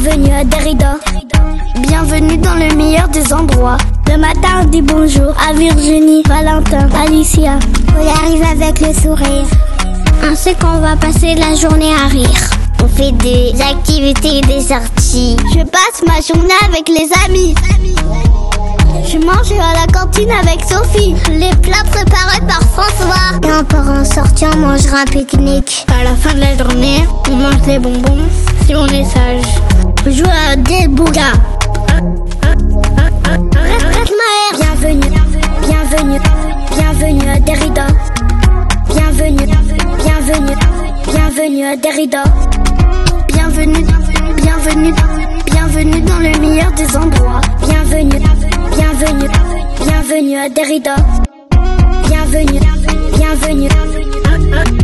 bienvenue à Derrida. Bienvenue dans le meilleur des endroits. Le matin on dit bonjour à Virginie, Valentin, Alicia. On arrive avec le sourire. On sait qu'on va passer la journée à rire. On fait des activités et des sorties. Je passe ma journée avec les amis. Je mange à la cantine avec Sophie. Les plats préparés par François. Et on part en sortie, on mangera un pique-nique. À la fin de la journée, on mange des bonbons si on est sage. On joue à des bougas. Bienvenue, bienvenue, bienvenue à Derrida. Bienvenue, bienvenue, bienvenue à Derrida. Bienvenue, bienvenue, bienvenue dans le meilleur des endroits. Bienvenue, bienvenue, bienvenue à Derrida. Bienvenue, bienvenue.